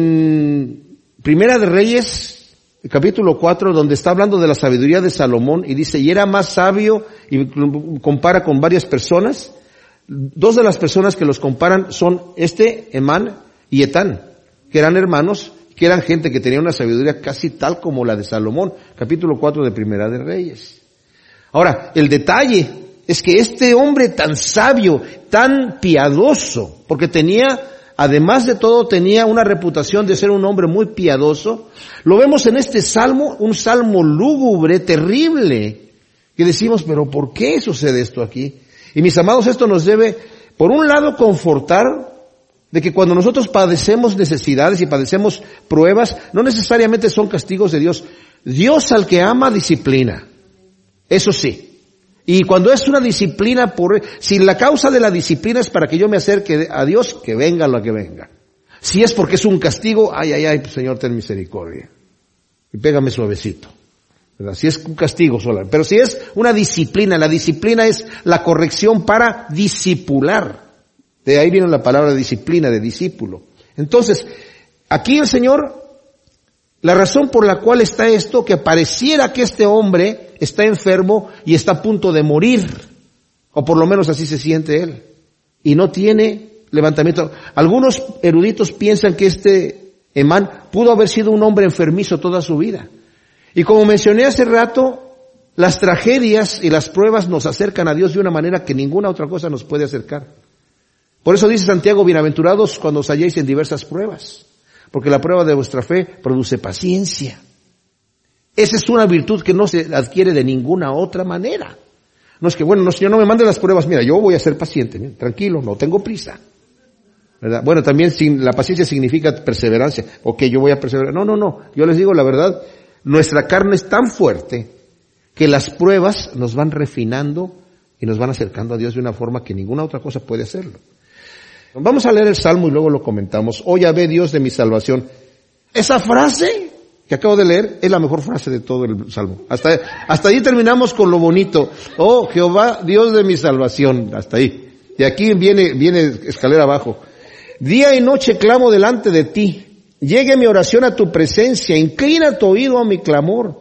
en Primera de Reyes, capítulo cuatro, donde está hablando de la sabiduría de Salomón y dice, y era más sabio, y compara con varias personas. Dos de las personas que los comparan son este, Emán y Etán, que eran hermanos, que eran gente que tenía una sabiduría casi tal como la de Salomón, capítulo cuatro de Primera de Reyes. Ahora, el detalle es que este hombre tan sabio, tan piadoso, porque tenía, además de todo, tenía una reputación de ser un hombre muy piadoso, lo vemos en este salmo, un salmo lúgubre, terrible, que decimos, pero ¿por qué sucede esto aquí? Y mis amados, esto nos debe, por un lado, confortar de que cuando nosotros padecemos necesidades y padecemos pruebas, no necesariamente son castigos de Dios. Dios al que ama disciplina. Eso sí. Y cuando es una disciplina, por, si la causa de la disciplina es para que yo me acerque a Dios, que venga lo que venga. Si es porque es un castigo, ay, ay, ay, Señor, ten misericordia. Y pégame suavecito. ¿Verdad? Si es un castigo solo. Pero si es una disciplina, la disciplina es la corrección para discipular. De ahí viene la palabra disciplina, de discípulo. Entonces, aquí el Señor, la razón por la cual está esto, que pareciera que este hombre está enfermo y está a punto de morir, o por lo menos así se siente él, y no tiene levantamiento. Algunos eruditos piensan que este Emán pudo haber sido un hombre enfermizo toda su vida. Y como mencioné hace rato, las tragedias y las pruebas nos acercan a Dios de una manera que ninguna otra cosa nos puede acercar. Por eso dice Santiago, bienaventurados cuando os halléis en diversas pruebas, porque la prueba de vuestra fe produce paciencia. Esa es una virtud que no se adquiere de ninguna otra manera. No es que, bueno, no, Señor, no me mande las pruebas, mira, yo voy a ser paciente, mira, tranquilo, no tengo prisa. ¿Verdad? Bueno, también sin, la paciencia significa perseverancia. Ok, yo voy a perseverar. No, no, no, yo les digo la verdad, nuestra carne es tan fuerte que las pruebas nos van refinando y nos van acercando a Dios de una forma que ninguna otra cosa puede hacerlo. Vamos a leer el Salmo y luego lo comentamos. Oh Yahvé, Dios de mi salvación. Esa frase que acabo de leer es la mejor frase de todo el Salmo. Hasta, hasta ahí terminamos con lo bonito. Oh Jehová, Dios de mi salvación. Hasta ahí. Y aquí viene, viene escalera abajo. Día y noche clamo delante de ti. Llegue mi oración a tu presencia. Inclina tu oído a mi clamor.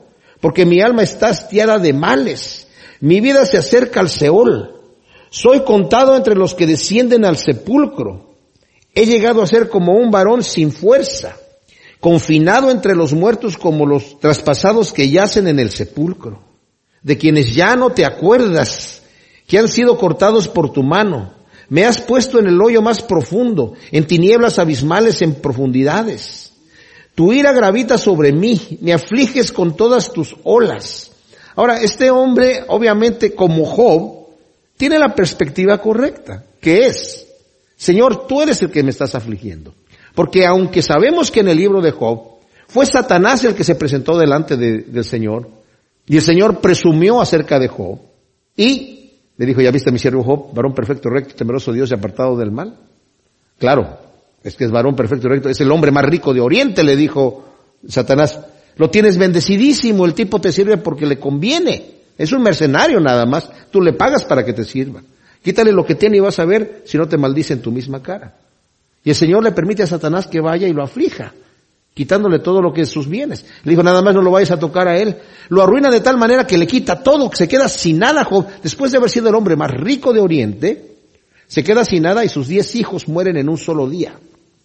porque mi alma está hastiada de males. Mi vida se acerca al Seol. Soy contado entre los que descienden al sepulcro. He llegado a ser como un varón sin fuerza, confinado entre los muertos como los traspasados que yacen en el sepulcro, de quienes ya no te acuerdas, que han sido cortados por tu mano. Me has puesto en el hoyo más profundo, en tinieblas abismales en profundidades. Tu ira gravita sobre mí, me afliges con todas tus olas. Ahora, este hombre, obviamente, como Job, tiene la perspectiva correcta, que es, Señor, tú eres el que me estás afligiendo. Porque aunque sabemos que en el libro de Job fue Satanás el que se presentó delante de, del Señor, y el Señor presumió acerca de Job, y le dijo, ¿ya viste a mi siervo Job, varón perfecto, recto, temeroso de Dios y apartado del mal? Claro, es que es varón perfecto y recto, es el hombre más rico de Oriente, le dijo Satanás. Lo tienes bendecidísimo, el tipo te sirve porque le conviene. Es un mercenario nada más, tú le pagas para que te sirva. Quítale lo que tiene y vas a ver si no te maldice en tu misma cara. Y el Señor le permite a Satanás que vaya y lo aflija, quitándole todo lo que es sus bienes. Le dijo, nada más no lo vayas a tocar a él. Lo arruina de tal manera que le quita todo, que se queda sin nada. Job, después de haber sido el hombre más rico de Oriente, se queda sin nada y sus diez hijos mueren en un solo día.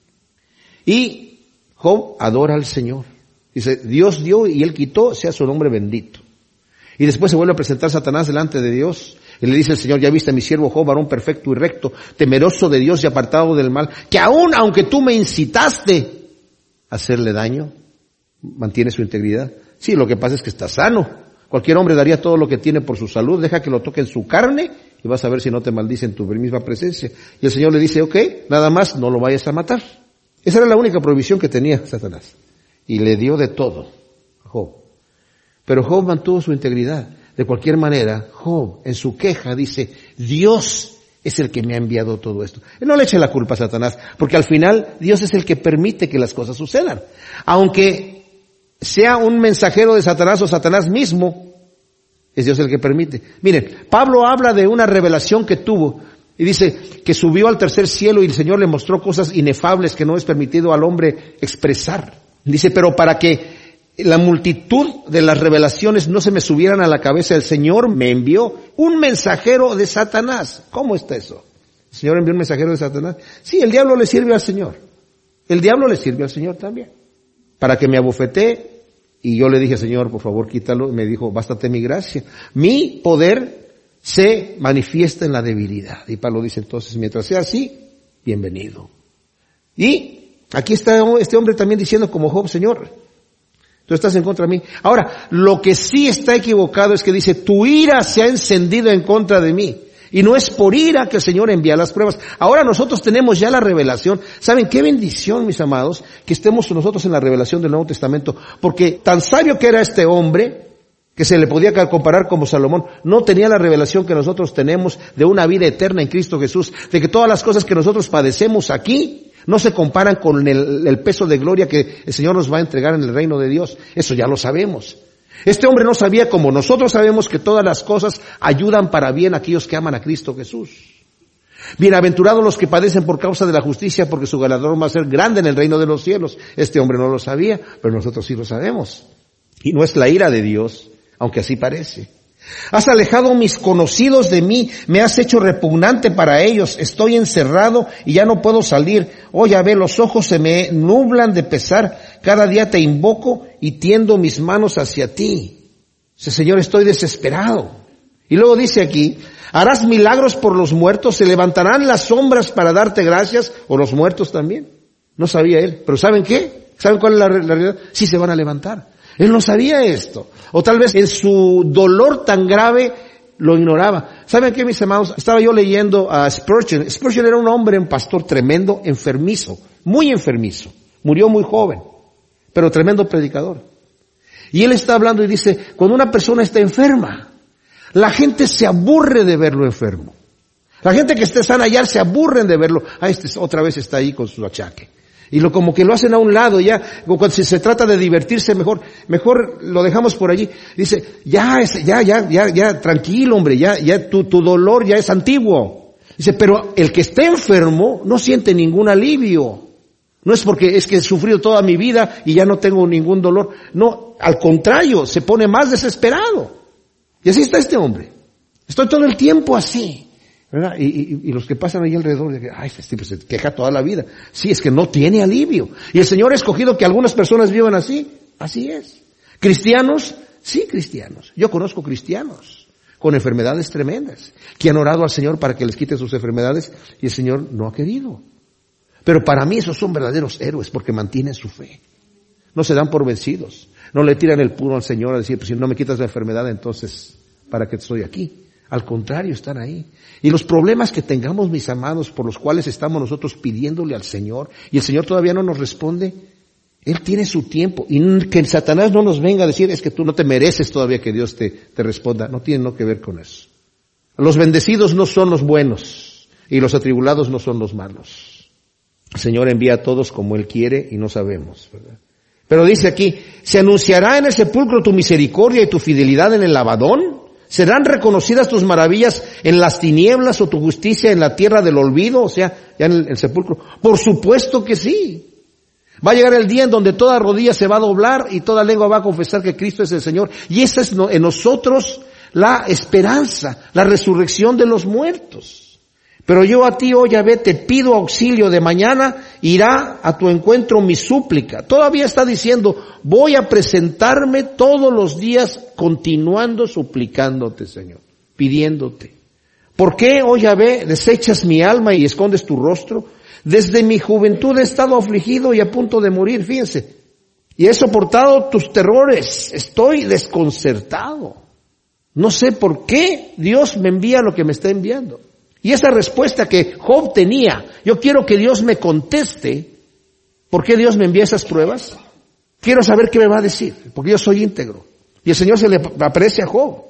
Y Job adora al Señor. Dice, Dios dio y Él quitó, sea su nombre bendito. Y después se vuelve a presentar Satanás delante de Dios. Y le dice el Señor, ya viste a mi siervo Job, varón perfecto y recto, temeroso de Dios y apartado del mal, que aún aunque tú me incitaste a hacerle daño, mantiene su integridad. Sí, lo que pasa es que está sano. Cualquier hombre daría todo lo que tiene por su salud, deja que lo toque en su carne y vas a ver si no te maldice en tu misma presencia. Y el Señor le dice, ok, nada más, no lo vayas a matar. Esa era la única prohibición que tenía Satanás. Y le dio de todo a Job. Pero Job mantuvo su integridad. De cualquier manera, Job en su queja dice, Dios es el que me ha enviado todo esto. Él no le eche la culpa a Satanás, porque al final Dios es el que permite que las cosas sucedan. Aunque sea un mensajero de Satanás o Satanás mismo, es Dios el que permite. Miren, Pablo habla de una revelación que tuvo y dice que subió al tercer cielo y el Señor le mostró cosas inefables que no es permitido al hombre expresar. Dice, pero para que la multitud de las revelaciones no se me subieran a la cabeza, el Señor me envió un mensajero de Satanás. ¿Cómo está eso? ¿El Señor envió un mensajero de Satanás? Sí, el diablo le sirve al Señor. El diablo le sirve al Señor también. Para que me abofetee, y yo le dije, Señor, por favor, quítalo. Y me dijo, bástate mi gracia. Mi poder se manifiesta en la debilidad. Y Pablo dice entonces, mientras sea así, bienvenido. Y aquí está este hombre también diciendo como Job, Señor, tú estás en contra de mí. Ahora, lo que sí está equivocado es que dice, tu ira se ha encendido en contra de mí. Y no es por ira que el Señor envía las pruebas. Ahora nosotros tenemos ya la revelación. ¿Saben qué bendición, mis amados, que estemos nosotros en la revelación del Nuevo Testamento? Porque tan sabio que era este hombre, que se le podía comparar como Salomón, no tenía la revelación que nosotros tenemos de una vida eterna en Cristo Jesús, de que todas las cosas que nosotros padecemos aquí no se comparan con el, el peso de gloria que el Señor nos va a entregar en el reino de Dios. Eso ya lo sabemos. Este hombre no sabía, como nosotros sabemos, que todas las cosas ayudan para bien a aquellos que aman a Cristo Jesús. Bienaventurados los que padecen por causa de la justicia, porque su galardón va a ser grande en el reino de los cielos. Este hombre no lo sabía, pero nosotros sí lo sabemos. Y no es la ira de Dios, aunque así parece. Has alejado mis conocidos de mí, me has hecho repugnante para ellos, estoy encerrado y ya no puedo salir. Oh, ya ve, los ojos se me nublan de pesar, cada día te invoco y tiendo mis manos hacia ti. Dice, Señor, estoy desesperado. Y luego dice aquí, harás milagros por los muertos, se levantarán las sombras para darte gracias, o los muertos también. No sabía él, pero ¿saben qué? ¿Saben cuál es la, la realidad? Sí se van a levantar. Él no sabía esto. O tal vez en su dolor tan grave lo ignoraba. ¿Saben qué, mis amados? Estaba yo leyendo a Spurgeon. Spurgeon era un hombre, un pastor tremendo, enfermizo, muy enfermizo. Murió muy joven, pero tremendo predicador. Y él está hablando y dice, cuando una persona está enferma, la gente se aburre de verlo enfermo. La gente que esté sana ya se aburren de verlo. Ah, este otra vez está ahí con su achaque. Y lo como que lo hacen a un lado ya, cuando se, se trata de divertirse mejor, mejor lo dejamos por allí. Dice, ya, es, ya, ya, ya, ya, tranquilo hombre, ya, ya, tu, tu dolor ya es antiguo. Dice, pero el que está enfermo no siente ningún alivio. No es porque es que he sufrido toda mi vida y ya no tengo ningún dolor. No, al contrario, se pone más desesperado. Y así está este hombre. Estoy todo el tiempo así. ¿Verdad? Y, y, y los que pasan ahí alrededor, de que, ay, este tipo se queja toda la vida. Sí, es que no tiene alivio. Y el Señor ha escogido que algunas personas vivan así. Así es. Cristianos, sí cristianos. Yo conozco cristianos con enfermedades tremendas, que han orado al Señor para que les quite sus enfermedades y el Señor no ha querido. Pero para mí esos son verdaderos héroes porque mantienen su fe. No se dan por vencidos. No le tiran el puro al Señor a decir, pues si no me quitas la enfermedad, entonces, ¿para qué estoy aquí? Al contrario, están ahí. Y los problemas que tengamos, mis amados, por los cuales estamos nosotros pidiéndole al Señor, y el Señor todavía no nos responde, Él tiene su tiempo. Y que Satanás no nos venga a decir, es que tú no te mereces todavía que Dios te, te responda. No tiene nada que ver con eso. Los bendecidos no son los buenos, y los atribulados no son los malos. El Señor envía a todos como Él quiere, y no sabemos, ¿verdad? Pero dice aquí, ¿se anunciará en el sepulcro tu misericordia y tu fidelidad en el lavadón? ¿Serán reconocidas tus maravillas en las tinieblas o tu justicia en la tierra del olvido? O sea, ya en el, el sepulcro. Por supuesto que sí. Va a llegar el día en donde toda rodilla se va a doblar y toda lengua va a confesar que Cristo es el Señor. Y esa es no, en nosotros la esperanza, la resurrección de los muertos. Pero yo a ti, oh Yahvé, te pido auxilio. De mañana irá a tu encuentro mi súplica. Todavía está diciendo, voy a presentarme todos los días continuando suplicándote, Señor, pidiéndote. ¿Por qué, oh Yahvé, desechas mi alma y escondes tu rostro? Desde mi juventud he estado afligido y a punto de morir, fíjense. Y he soportado tus terrores. Estoy desconcertado. No sé por qué Dios me envía lo que me está enviando. Y esa respuesta que Job tenía, yo quiero que Dios me conteste, ¿por qué Dios me envía esas pruebas? Quiero saber qué me va a decir, porque yo soy íntegro. Y el Señor se le aparece a Job.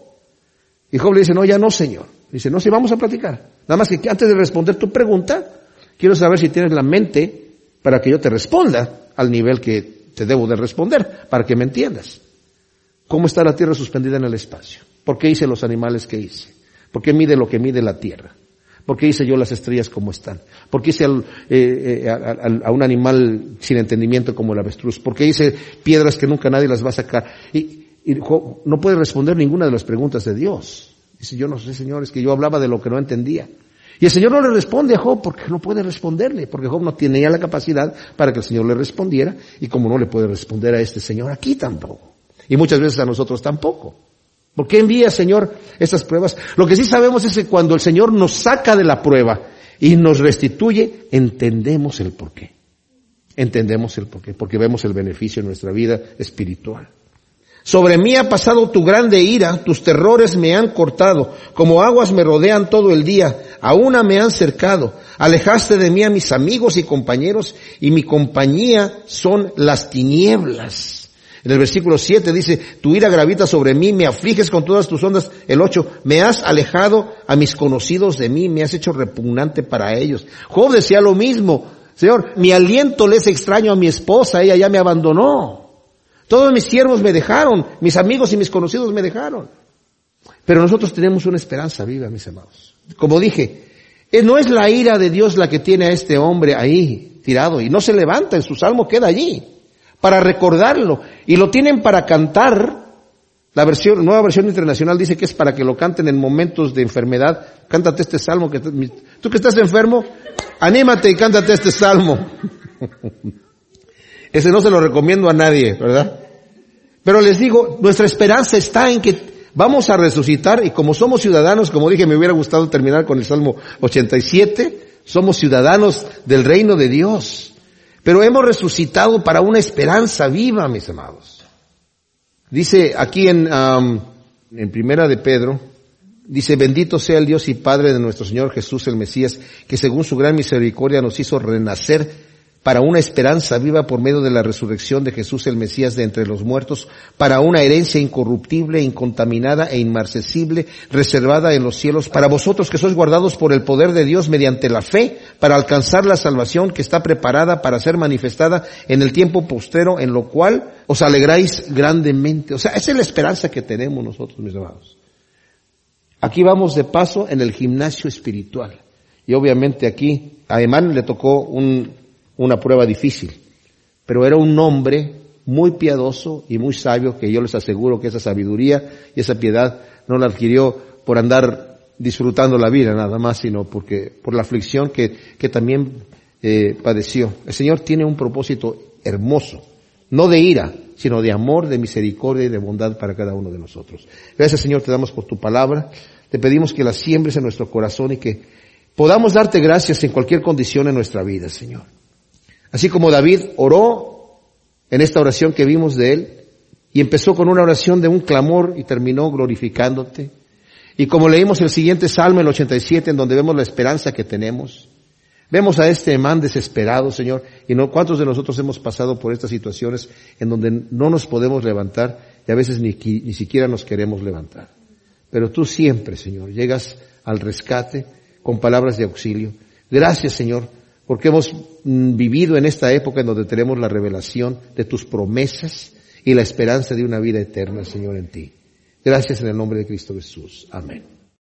Y Job le dice, no, ya no, Señor. Dice, no, sí, vamos a platicar. Nada más que antes de responder tu pregunta, quiero saber si tienes la mente para que yo te responda al nivel que te debo de responder, para que me entiendas. ¿Cómo está la tierra suspendida en el espacio? ¿Por qué hice los animales que hice? ¿Por qué mide lo que mide la tierra? ¿Por qué hice yo las estrellas como están? ¿Por qué hice al, eh, eh, a, a, a un animal sin entendimiento como el avestruz? ¿Por qué hice piedras que nunca nadie las va a sacar? Y, y no puede responder ninguna de las preguntas de Dios. Dice, yo no sé, Señor, es que yo hablaba de lo que no entendía. Y el Señor no le responde a Job porque no puede responderle, porque Job no tenía la capacidad para que el Señor le respondiera, y como no le puede responder a este Señor aquí tampoco. Y muchas veces a nosotros tampoco. ¿Por qué envía, Señor, estas pruebas? Lo que sí sabemos es que cuando el Señor nos saca de la prueba y nos restituye, entendemos el porqué. Entendemos el porqué, porque vemos el beneficio en nuestra vida espiritual. Sobre mí ha pasado tu grande ira, tus terrores me han cortado, como aguas me rodean todo el día, a una me han cercado. Alejaste de mí a mis amigos y compañeros, y mi compañía son las tinieblas. En el versículo siete dice, tu ira gravita sobre mí, me afliges con todas tus ondas. El ocho, me has alejado a mis conocidos de mí, me has hecho repugnante para ellos. Job decía lo mismo, Señor, mi aliento le es extraño a mi esposa, ella ya me abandonó. Todos mis siervos me dejaron, mis amigos y mis conocidos me dejaron. Pero nosotros tenemos una esperanza viva, mis amados. Como dije, no es la ira de Dios la que tiene a este hombre ahí tirado y no se levanta, en su salmo queda allí para recordarlo, y lo tienen para cantar. La versión, nueva versión internacional dice que es para que lo canten en momentos de enfermedad. Cántate este salmo, que tú que estás enfermo, anímate y cántate este salmo. Ese no se lo recomiendo a nadie, ¿verdad? Pero les digo, nuestra esperanza está en que vamos a resucitar, y como somos ciudadanos, como dije, me hubiera gustado terminar con el Salmo ochenta y siete, somos ciudadanos del reino de Dios. Pero hemos resucitado para una esperanza viva, mis amados. Dice aquí en, um, en Primera de Pedro, dice, bendito sea el Dios y Padre de nuestro Señor Jesús el Mesías, que según su gran misericordia nos hizo renacer para una esperanza viva por medio de la resurrección de Jesús el Mesías de entre los muertos, para una herencia incorruptible, incontaminada e inmarcesible, reservada en los cielos, para vosotros que sois guardados por el poder de Dios mediante la fe, para alcanzar la salvación que está preparada para ser manifestada en el tiempo postrero, en lo cual os alegráis grandemente. O sea, esa es la esperanza que tenemos nosotros, mis amados. Aquí vamos de paso en el gimnasio espiritual. Y obviamente aquí a Emán le tocó un una prueba difícil. Pero era un hombre muy piadoso y muy sabio, que yo les aseguro que esa sabiduría y esa piedad no la adquirió por andar disfrutando la vida nada más, sino porque por la aflicción que, que también eh, padeció. El Señor tiene un propósito hermoso, no de ira, sino de amor, de misericordia y de bondad para cada uno de nosotros. Gracias, Señor, te damos por tu palabra. Te pedimos que la siembres en nuestro corazón y que podamos darte gracias en cualquier condición en nuestra vida, Señor. Así como David oró en esta oración que vimos de él, y empezó con una oración de un clamor y terminó glorificándote. Y como leímos el siguiente Salmo, el ochenta y siete, en donde vemos la esperanza que tenemos, vemos a este Emán desesperado, Señor, y no, ¿cuántos de nosotros hemos pasado por estas situaciones en donde no nos podemos levantar y a veces ni, ni siquiera nos queremos levantar? Pero tú siempre, Señor, llegas al rescate con palabras de auxilio. Gracias, Señor, porque hemos mm, vivido en esta época en donde tenemos la revelación de tus promesas y la esperanza de una vida eterna, Señor, en ti. Gracias en el nombre de Cristo Jesús. Amén.